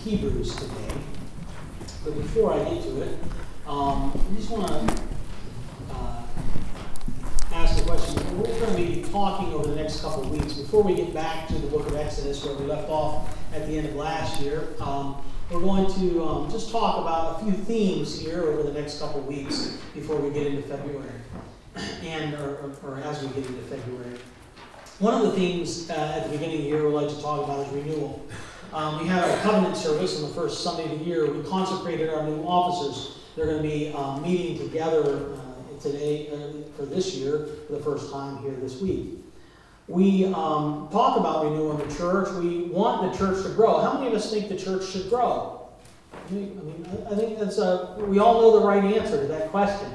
Hebrews today. But before I get to it, I just want to ask the question. We're going to be talking over the next couple of weeks. Before we get back to the book of Exodus, where we left off at the end of last year, we're going to just talk about a few themes here over the next couple of weeks before we get into February, or as we get into February. One of the themes at the beginning of the year we'd like to talk about is renewal. We had our covenant service on the first Sunday of the year. We consecrated our new officers. They're going to be meeting together today for this year for the first time here this week. We talk about renewing the church. We want the church to grow. How many of us think the church should grow? I think that's we all know the right answer to that question.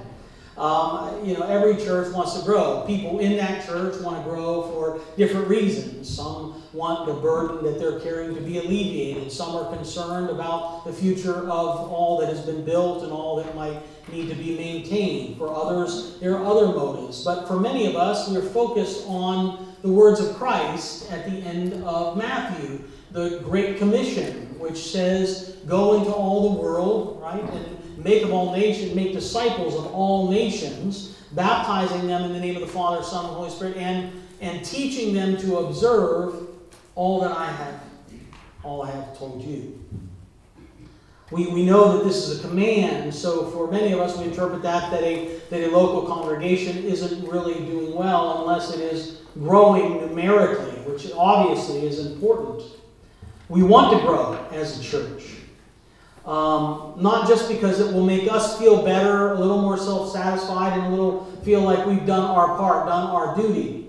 Every church wants to grow. People in that church want to grow for different reasons. Some want the burden that they're carrying to be alleviated. Some are concerned about the future of all that has been built and all that might need to be maintained. For others, there are other motives. But for many of us, we're focused on the words of Christ at the end of Matthew, the Great Commission, which says, go into all the world, right, and make disciples of all nations, baptizing them in the name of the Father, Son, and Holy Spirit, and teaching them to observe all that I have told you. We know that this is a command, so for many of us we interpret that a local congregation isn't really doing well unless it is growing numerically, which obviously is important. We want to grow as a church. Not just because it will make us feel better, a little more self-satisfied, and a little feel like we've done our part, done our duty.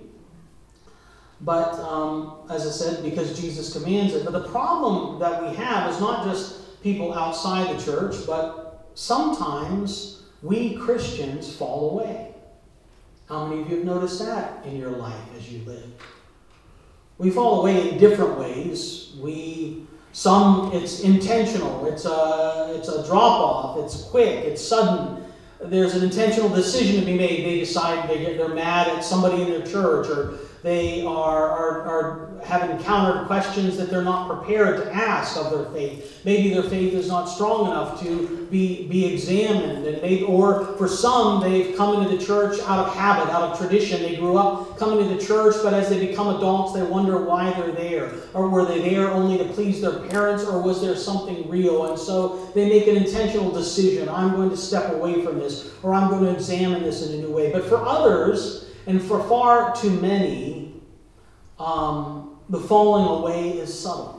But, as I said, because Jesus commands it. But the problem that we have is not just people outside the church, but sometimes we Christians fall away. How many of you have noticed that in your life as you live? We fall away in different ways. Some it's intentional. It's a drop off. It's quick. It's sudden. There's an intentional decision to be made. They decide they're mad at somebody in their church, or they have encountered questions that they're not prepared to ask of their faith. Maybe their faith is not strong enough to be examined, or for some they've come into the church out of habit, out of tradition. They grew up coming to the church, but as they become adults, they wonder why they're there. Or were they there only to please their parents, or was there something real? And so they make an intentional decision. I'm going to step away from this, or I'm going to examine this in a new way. But for others, and for far too many, the falling away is subtle.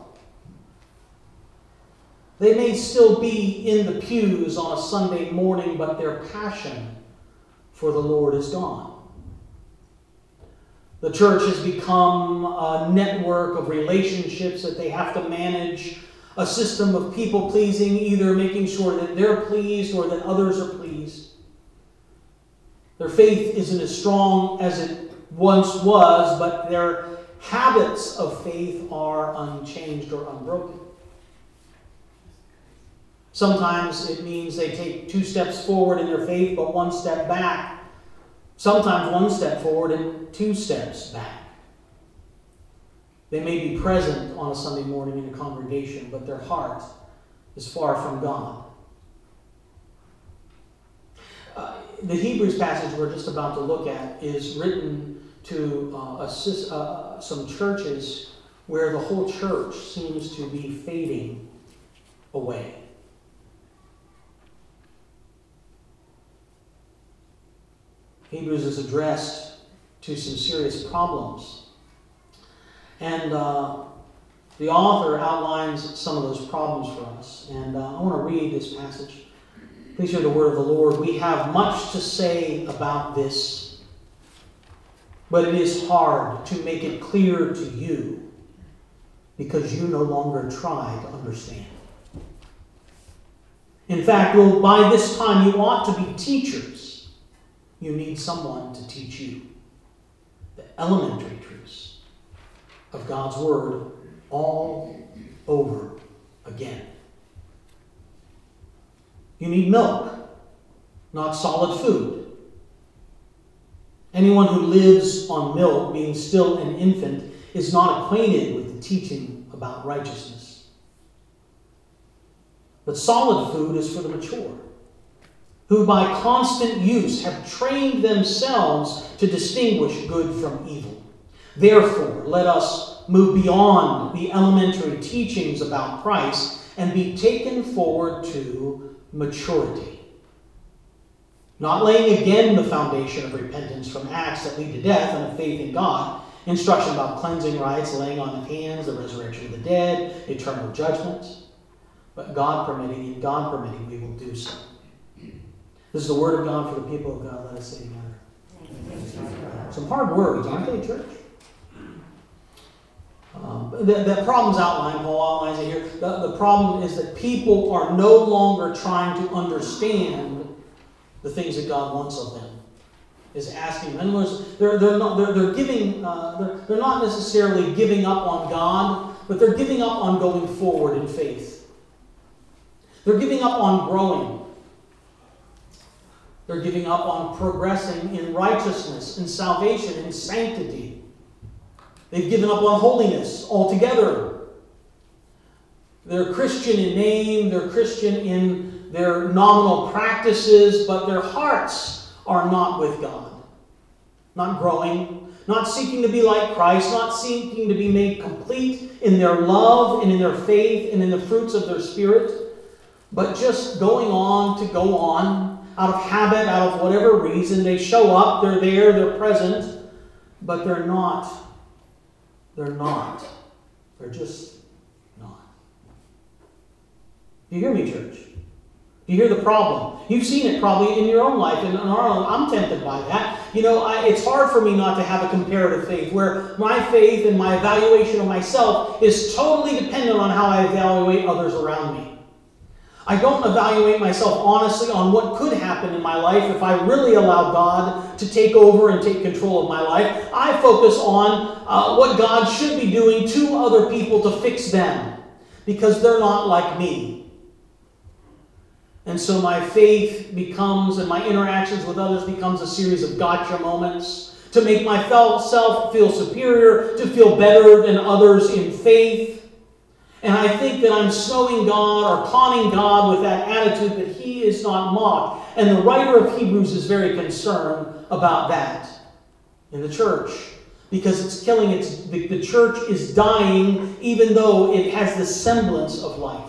They may still be in the pews on a Sunday morning, but their passion for the Lord is gone. The church has become a network of relationships that they have to manage, a system of people pleasing, either making sure that they're pleased or that others are pleased. Their faith isn't as strong as it once was, but their habits of faith are unchanged or unbroken. Sometimes it means they take 2 steps forward in their faith, but 1 step back. Sometimes 1 step forward and 2 steps back. They may be present on a Sunday morning in a congregation, but their heart is far from God. The Hebrews passage we're just about to look at is written to some churches where the whole church seems to be fading away. Hebrews is addressed to some serious problems. And the author outlines some of those problems for us. And I want to read this passage. Please hear the word of the Lord. We have much to say about this, but it is hard to make it clear to you because you no longer try to understand. In fact, by this time you ought to be teachers. You need someone to teach you the elementary truths of God's Word all over again. You need milk, not solid food. Anyone who lives on milk, being still an infant, is not acquainted with the teaching about righteousness. But solid food is for the mature, who by constant use have trained themselves to distinguish good from evil. Therefore, let us move beyond the elementary teachings about Christ and be taken forward to maturity. Not laying again the foundation of repentance from acts that lead to death and of faith in God, instruction about cleansing rites, laying on of hands, the resurrection of the dead, eternal judgment. But God permitting, we will do so. This is the word of God for the people of God. Let us say together. Some hard words, aren't they, church? The problem's outlined, Paul outlines it here. The problem is that people are no longer trying to understand the things that God wants of them. Is asking. In other words, they're not necessarily giving up on God, but they're giving up on going forward in faith. They're giving up on growing. They're giving up on progressing in righteousness, in salvation, in sanctity. They've given up on holiness altogether. They're Christian in name, they're Christian in their nominal practices, but their hearts are not with God. Not growing, not seeking to be like Christ, not seeking to be made complete in their love and in their faith and in the fruits of their spirit, but just going on to go on out of habit, out of whatever reason. They show up, they're there, they're present, but they're not. They're not. They're just not. Do you hear me, church? Do you hear the problem? You've seen it probably in your own life, and in our own. I'm tempted by that. It's hard for me not to have a comparative faith, where my faith and my evaluation of myself is totally dependent on how I evaluate others around me. I don't evaluate myself honestly on what could happen in my life if I really allow God to take over and take control of my life. I focus on what God should be doing to other people to fix them, because they're not like me. And so my faith becomes, and my interactions with others becomes a series of gotcha moments to make myself feel superior, to feel better than others in faith. And I think that I'm snowing God or conning God with that attitude that He is not mocked. And the writer of Hebrews is very concerned about that in the church, because it's killing the church is dying even though it has the semblance of life.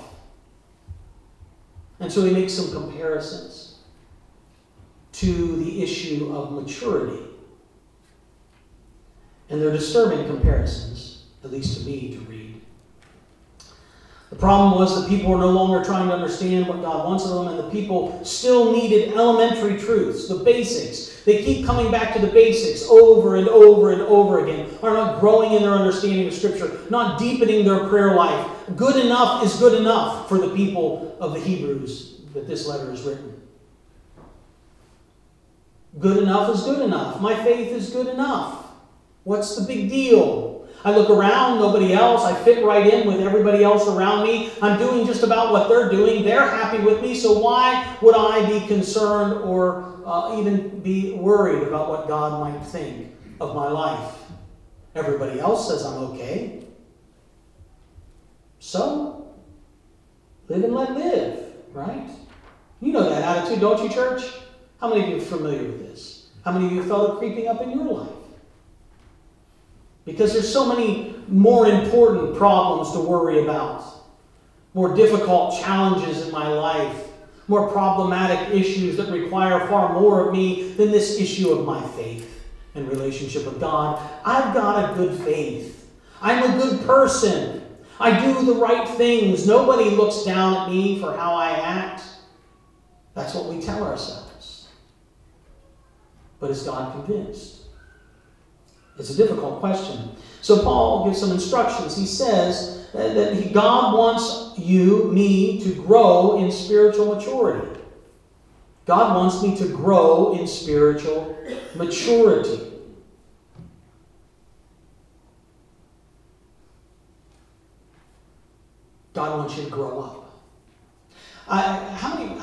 And so he makes some comparisons to the issue of maturity. And they're disturbing comparisons, at least to me, to read. The problem was that people were no longer trying to understand what God wants of them, and the people still needed elementary truths, the basics. They keep coming back to the basics over and over and over again, are not growing in their understanding of Scripture, not deepening their prayer life. Good enough is good enough for the people of the Hebrews that this letter is written. Good enough is good enough. My faith is good enough. What's the big deal? I look around, nobody else. I fit right in with everybody else around me. I'm doing just about what they're doing. They're happy with me, so why would I be concerned or even be worried about what God might think of my life? Everybody else says I'm okay. So, live and let live, right? You know that attitude, don't you, church? How many of you are familiar with this? How many of you felt it creeping up in your life? Because there's so many more important problems to worry about. More difficult challenges in my life. More problematic issues that require far more of me than this issue of my faith and relationship with God. I've got a good faith. I'm a good person. I do the right things. Nobody looks down at me for how I act. That's what we tell ourselves. But is God convinced? It's a difficult question. So Paul gives some instructions. He says that God wants you, me, to grow in spiritual maturity. God wants me to grow in spiritual maturity. God wants you to grow up. I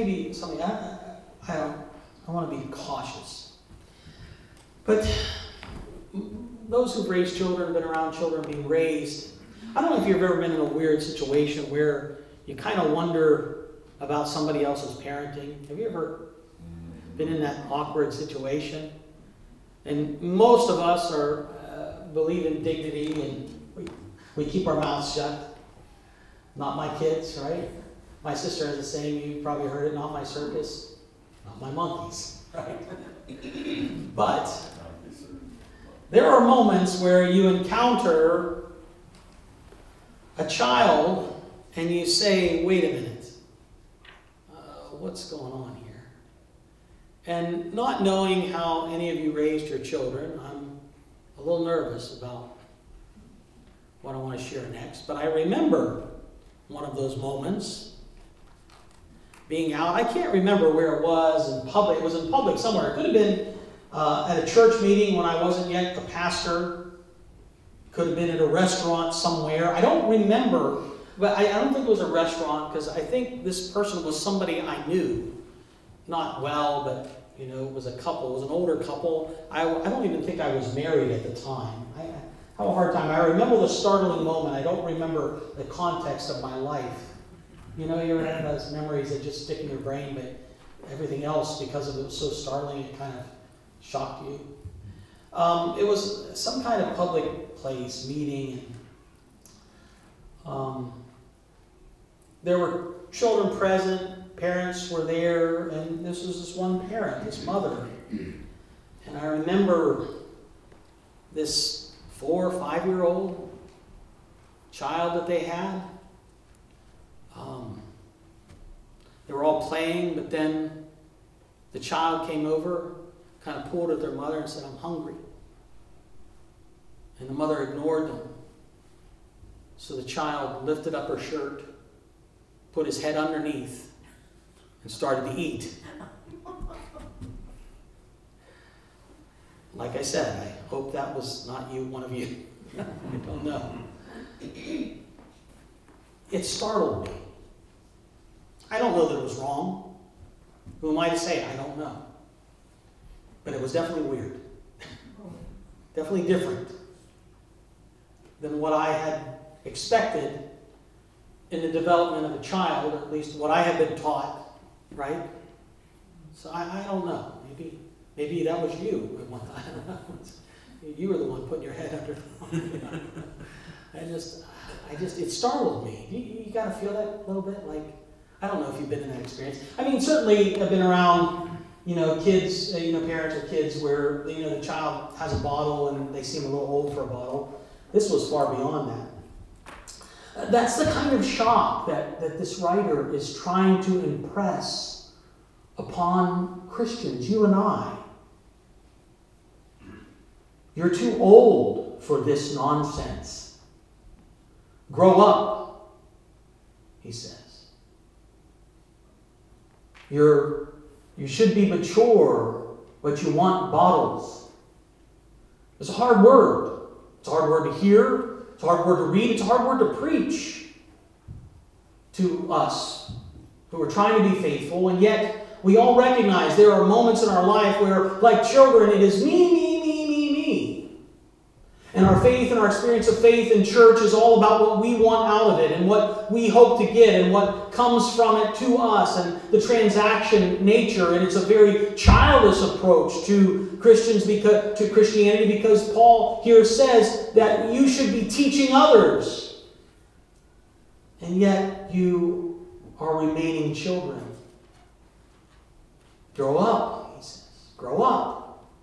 want to be cautious. But those who've raised children, been around children being raised, I don't know if you've ever been in a weird situation where you kind of wonder about somebody else's parenting. Have you ever been in that awkward situation? And most of us believe in dignity, and we keep our mouths shut. Not my kids, right? My sister has a saying, you probably heard it, not my circus, not my monkeys, right? But there are moments where you encounter a child and you say, wait a minute, what's going on here? And not knowing how any of you raised your children, I'm a little nervous about what I want to share next. But I remember one of those moments being out. I can't remember where it was in public. It was in public somewhere. It could have been at a church meeting when I wasn't yet a pastor. Could have been at a restaurant somewhere. I don't remember, but I don't think it was a restaurant, because I think this person was somebody I knew. Not well, but it was a couple. It was an older couple. I don't even think I was married at the time. I have a hard time. I remember the startling moment. I don't remember the context of my life. You ever have those memories that just stick in your brain, but everything else, because it was so startling, it kind of shocked you. It was some kind of public place, meeting. There were children present, parents were there, and this was this one parent, this mother. And I remember this 4 or 5-year-old child that they had. They were all playing, but then the child came over, kind of pulled at their mother and said, I'm hungry. And the mother ignored them. So the child lifted up her shirt, put his head underneath, and started to eat. Like I said, I hope that was not you, one of you. I don't know. It startled me. I don't know that it was wrong. Who am I to say? I don't know. But it was definitely weird. Definitely different than what I had expected in the development of a child, or at least what I had been taught, right? So I don't know. Maybe that was you at one time. I don't know. You were the one putting your head under. It startled me. You got to feel that a little bit? Like, I don't know if you've been in that experience. I mean, certainly I've been around, kids, parents or kids where, the child has a bottle and they seem a little old for a bottle. This was far beyond that. That's the kind of shock that this writer is trying to impress upon Christians, you and I. You're too old for this nonsense. Grow up, he says. You should be mature, but you want bottles. It's a hard word. It's a hard word to hear. It's a hard word to read. It's a hard word to preach to us who are trying to be faithful, and yet we all recognize there are moments in our life where, like children, it is me. And our faith and our experience of faith in church is all about what we want out of it and what we hope to get and what comes from it to us and the transaction nature. And it's a very childish approach to Christianity, because Paul here says that you should be teaching others. And yet you are remaining children. Grow up, he says. Grow up.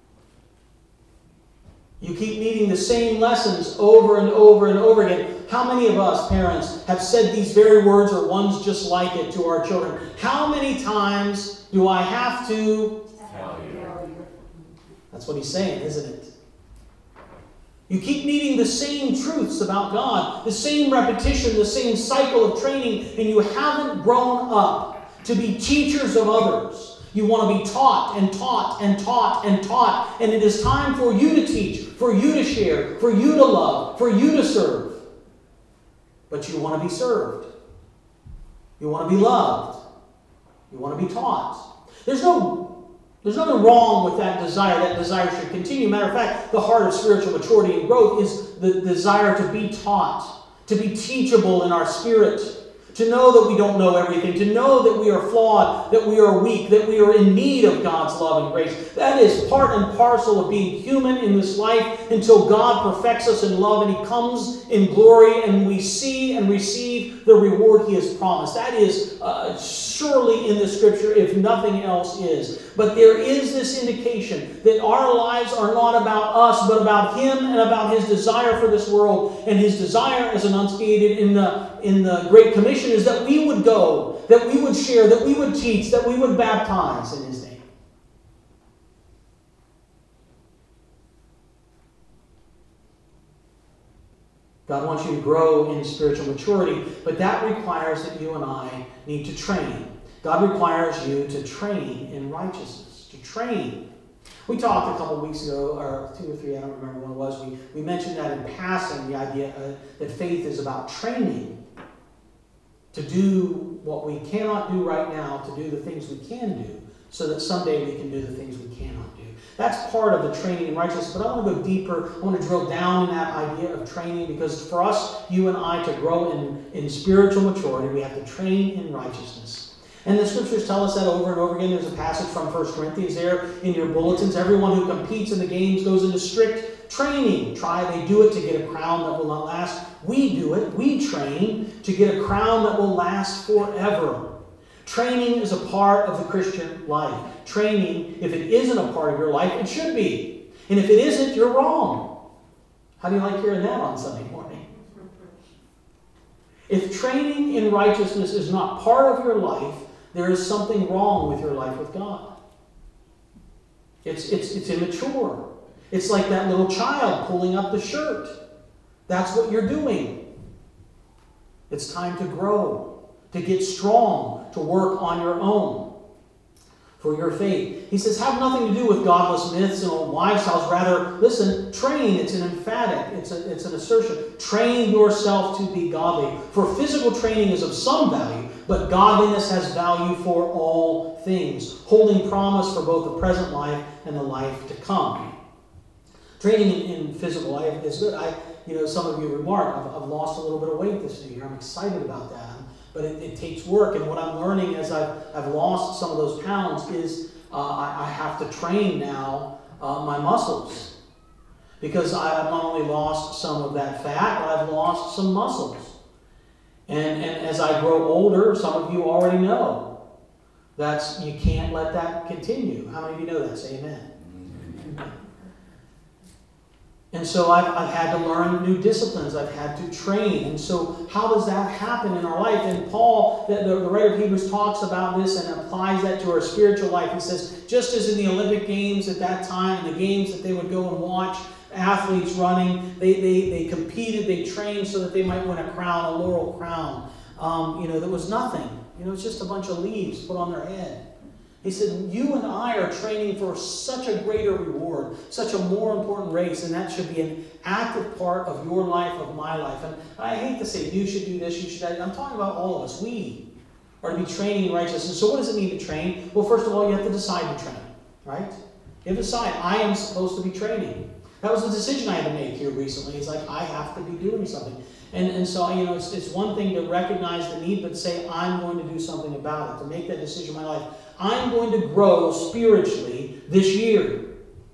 You keep needing the same lessons over and over and over again. How many of us, parents, have said these very words or ones just like it to our children? How many times do I have to tell you? That's what he's saying, isn't it? You keep needing the same truths about God, the same repetition, the same cycle of training, and you haven't grown up to be teachers of others. You want to be taught and taught and taught and taught. And it is time for you to teach, for you to share, for you to love, for you to serve. But you want to be served. You want to be loved. You want to be taught. There's nothing wrong with that desire. That desire should continue. Matter of fact, the heart of spiritual maturity and growth is the desire to be taught, to be teachable in our spirit. To know that we don't know everything. To know that we are flawed, that we are weak, that we are in need of God's love and grace. That is part and parcel of being human in this life until God perfects us in love and He comes in glory and we see and receive the reward He has promised. That is surely in the Scripture, if nothing else is. But there is this indication that our lives are not about us, but about Him and about His desire for this world. And His desire, as enunciated in the Great Commission, is that we would go, that we would share, that we would teach, that we would baptize in His name. God wants you to grow in spiritual maturity, but that requires that you and I need to train. God requires you to train in righteousness, to train. We talked a couple of weeks ago, or 2 or 3, I don't remember when it was, we mentioned that in passing, the idea that faith is about training to do what we cannot do right now, to do the things we can do, so that someday we can do the things we cannot do. That's part of the training in righteousness, but I want to go deeper. I want to drill down in that idea of training, because for us, you and I, to grow in spiritual maturity, we have to train in righteousness. And the Scriptures tell us that over and over again. There's a passage from 1 Corinthians there in your bulletins. Everyone who competes in the games goes into strict training. They do it to get a crown that will not last. We do it. We train to get a crown that will last forever. Training is a part of the Christian life. Training, if it isn't a part of your life, it should be. And if it isn't, you're wrong. How do you like hearing that on Sunday morning? If training in righteousness is not part of your life, there is something wrong with your life with God. It's immature. It's like that little child pulling up the shirt. That's what you're doing. It's time to grow, to get strong, to work on your own for your faith. He says, have nothing to do with godless myths and old wives' tales. Rather, listen, train. It's an emphatic. It's an assertion. Train yourself to be godly. For physical training is of some value, but godliness has value for all things, holding promise for both the present life and the life to come. Training in physical life is good. Some of you remarked, I've lost a little bit of weight this new year. I'm excited about that. But it takes work. And what I'm learning as I've lost some of those pounds is I have to train now my muscles. Because I've not only lost some of that fat, but I've lost some muscles. And as I grow older, some of you already know, you can't let that continue. How many of you know that? Say amen. And so I've had to learn new disciplines. I've had to train. And so how does that happen in our life? And Paul, the writer of Hebrews, talks about this and applies that to our spiritual life. He says, just as in the Olympic Games at that time, the games that they would go and watch, athletes running, they competed, they trained so that they might win a crown, a laurel crown. There was nothing. It's just a bunch of leaves put on their head. He said, you and I are training for such a greater reward, such a more important race, and that should be an active part of your life, of my life. And I hate to say you should do this, you should do that. I'm talking about all of us. We are to be training in righteousness. So what does it mean to train? Well, first of all, you have to decide to train, right? You have to decide, I am supposed to be training. That was a decision I had to make here recently. It's like, I have to be doing something. And so, it's one thing to recognize the need, but say, I'm going to do something about it, to make that decision in my life. I'm going to grow spiritually this year.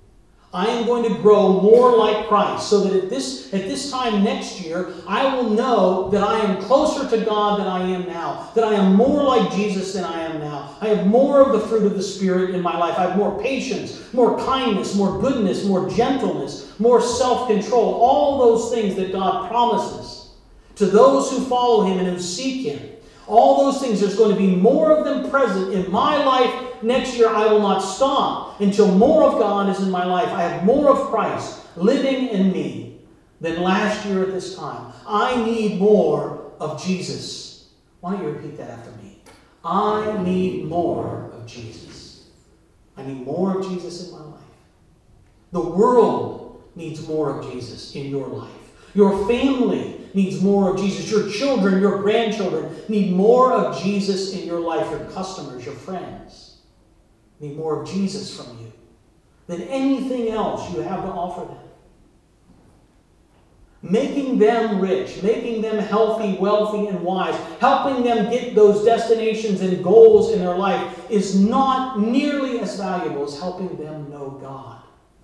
I am going to grow more like Christ, so that at this time next year, I will know that I am closer to God than I am now, that I am more like Jesus than I am now. I have more of the fruit of the Spirit in my life. I have more patience, more kindness, more goodness, more gentleness, more self-control, all those things that God promises to those who follow Him and who seek Him. All those things, there's going to be more of them present in my life. Next year, I will not stop until more of God is in my life. I have more of Christ living in me than last year at this time. I need more of Jesus. Why don't you repeat that after me? I need more of Jesus. I need more of Jesus in my life. The world needs more of Jesus in your life. Your family needs more of Jesus. Your children, your grandchildren need more of Jesus in your life. Your customers, your friends need more of Jesus from you than anything else you have to offer them. making them rich, making them healthy, wealthy, and wise, helping them get those destinations and goals in their life is not nearly as valuable as helping them know God.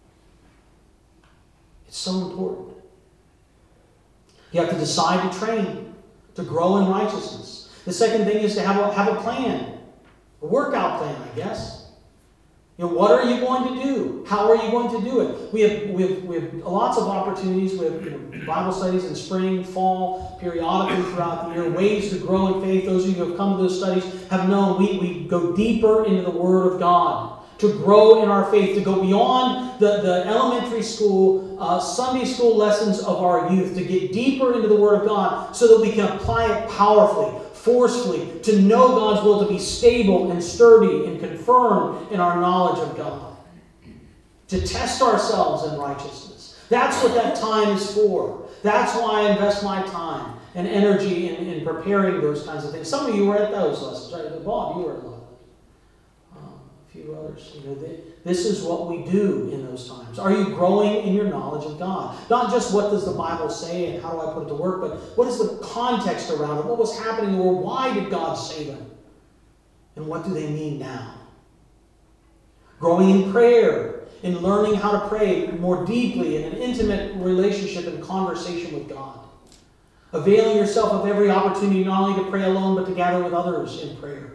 It's so important. You have to decide to train, to grow in righteousness. The second thing is to have a plan, a workout plan, I guess. What are you going to do? How are you going to do it? We have lots of opportunities. We have Bible studies in spring, fall, periodically throughout the year, ways to grow in faith. Those of you who have come to those studies have known we go deeper into the Word of God to grow in our faith, to go beyond the elementary school, Sunday school lessons of our youth, to get deeper into the Word of God so that we can apply it powerfully, forcefully, to know God's will, to be stable and sturdy and confirmed in our knowledge of God. To test ourselves in righteousness. That's what that time is for. That's why I invest my time and energy in preparing those kinds of things. Some of you were at those lessons, right? Bob, you were at a lot of them. A few others. This is what we do in those times. Are you growing in your knowledge of God? Not just what does the Bible say and how do I put it to work, but what is the context around it? What was happening in the world? Why did God say them? And what do they mean now? Growing in prayer, in learning how to pray more deeply in an intimate relationship and conversation with God. Availing yourself of every opportunity not only to pray alone, but to gather with others in prayer.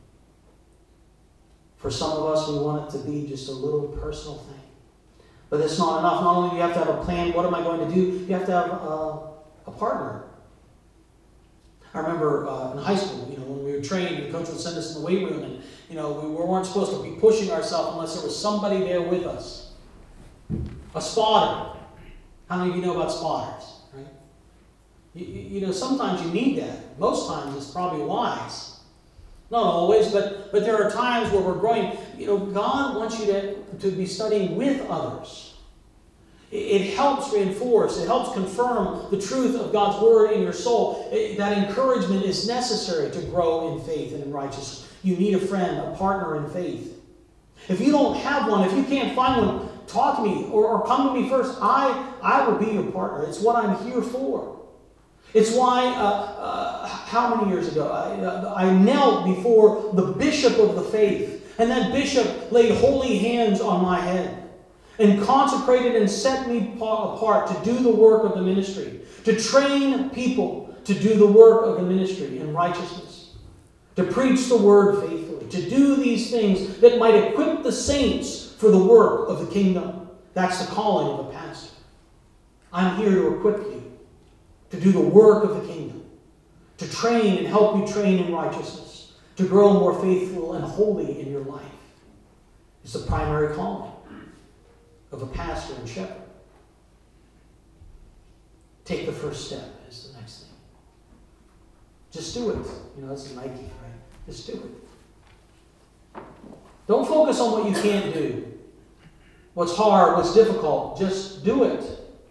For some of us, we want it to be just a little personal thing. But it's not enough. Not only do you have to have a plan, what am I going to do? You have to have a partner. I remember in high school, when we were trained, the coach would send us in the weight room, and we weren't supposed to be pushing ourselves unless there was somebody there with us. A spotter. How many of you know about spotters? Right? Sometimes you need that. Most times it's probably wise. Not always, but there are times where we're growing. God wants you to be studying with others. It helps reinforce, it helps confirm the truth of God's Word in your soul. That encouragement is necessary to grow in faith and in righteousness. You need a friend, a partner in faith. If you don't have one, if you can't find one, talk to me or come to me first. I will be your partner. It's what I'm here for. It's why, how many years ago, I knelt before the bishop of the faith, and that bishop laid holy hands on my head and consecrated and set me apart to do the work of the ministry, to train people to do the work of the ministry in righteousness, to preach the word faithfully, to do these things that might equip the saints for the work of the kingdom. That's the calling of a pastor. I'm here to equip you to do the work of the kingdom, to train and help you train in righteousness, to grow more faithful and holy in your life. It's the primary calling of a pastor and shepherd. Take the first step is the next thing. Just do it. That's Nike, right? Just do it. Don't focus on what you can't do. What's hard, what's difficult. Just do it.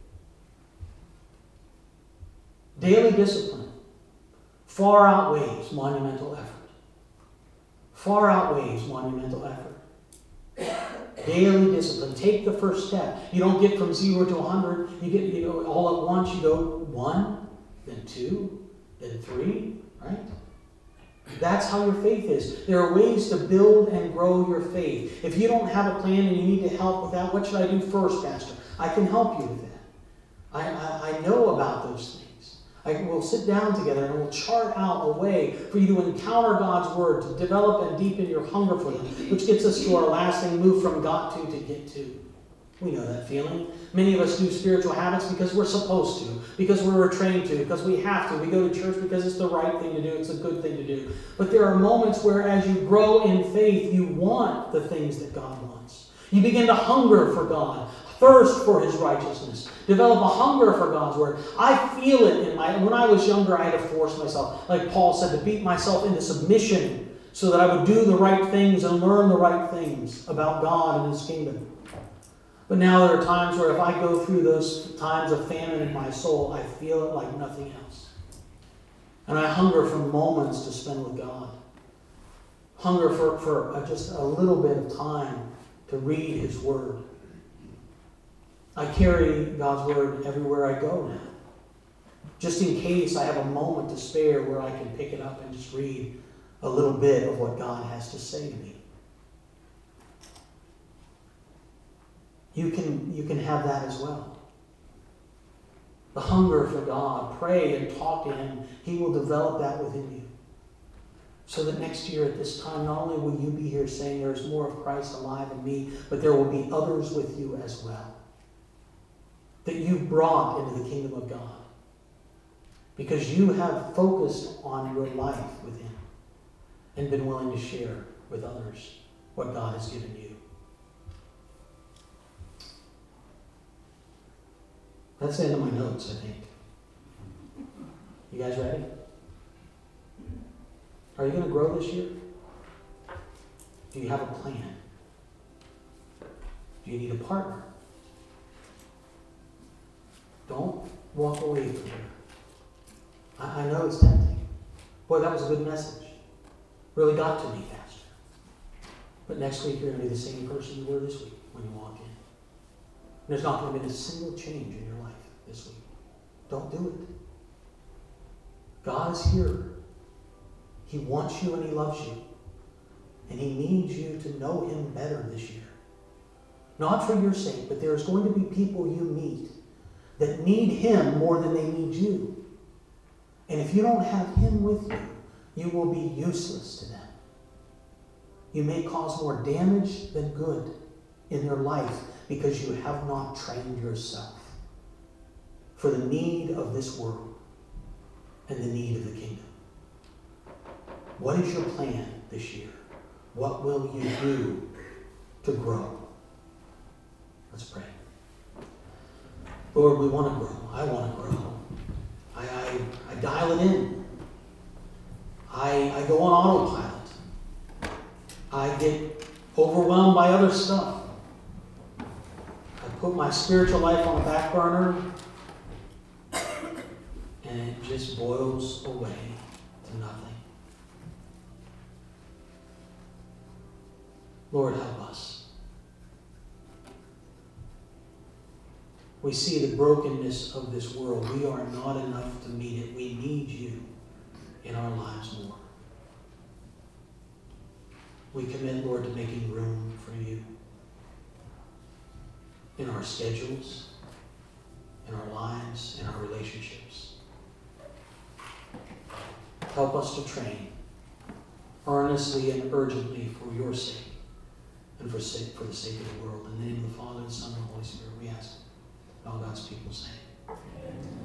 Daily discipline far outweighs monumental effort. Far outweighs monumental effort. Daily discipline. Take the first step. You don't get from 0 to 100. You get, all at once. You go 1, then 2, then 3, right? That's how your faith is. There are ways to build and grow your faith. If you don't have a plan and you need to help with that, what should I do first, Pastor? I can help you with that. I know about those things. We'll sit down together and we'll chart out a way for you to encounter God's Word, to develop and deepen your hunger for it, which gets us to our last thing, move from got to get to. We know that feeling. Many of us do spiritual habits because we're supposed to, because we're trained to, because we have to. We go to church because it's the right thing to do, it's a good thing to do. But there are moments where as you grow in faith, you want the things that God wants. You begin to hunger for God. Thirst for His righteousness. Develop a hunger for God's Word. I feel it when I was younger, I had to force myself, like Paul said, to beat myself into submission so that I would do the right things and learn the right things about God and His kingdom. But now there are times where if I go through those times of famine in my soul, I feel it like nothing else. And I hunger for moments to spend with God. Hunger for just a little bit of time to read His Word. I carry God's Word everywhere I go now. just in case I have a moment to spare where I can pick it up and just read a little bit of what God has to say to me. You can have that as well. The hunger for God. Pray and talk to Him. He will develop that within you. So that next year at this time, not only will you be here saying there's more of Christ alive in me, but there will be others with you as well. That you've brought into the kingdom of God. Because you have focused on your life with Him and been willing to share with others what God has given you. That's the end of my notes, I think. You guys ready? Are you going to grow this year? Do you have a plan? Do you need a partner? Don't walk away from here. I know it's tempting. Boy, that was a good message. Really got to me, Pastor. But next week you're going to be the same person you were this week when you walk in. There's not going to be a single change in your life this week. Don't do it. God is here. He wants you and He loves you. And He needs you to know Him better this year. Not for your sake, but there's going to be people you meet that need Him more than they need you. And if you don't have Him with you, you will be useless to them. You may cause more damage than good in their life because you have not trained yourself for the need of this world and the need of the kingdom. What is your plan this year? What will you do to grow? Let's pray. Lord, we want to grow. I want to grow. I dial it in. I go on autopilot. I get overwhelmed by other stuff. I put my spiritual life on a back burner, and it just boils away to nothing. Lord, help us. We see the brokenness of this world. We are not enough to meet it. We need you in our lives more. We commit, Lord, to making room for you in our schedules, in our lives, in our relationships. Help us to train earnestly and urgently for your sake and for the sake of the world. In the name of the Father, the Son, and the Holy Spirit, we ask all God's people say. Amen.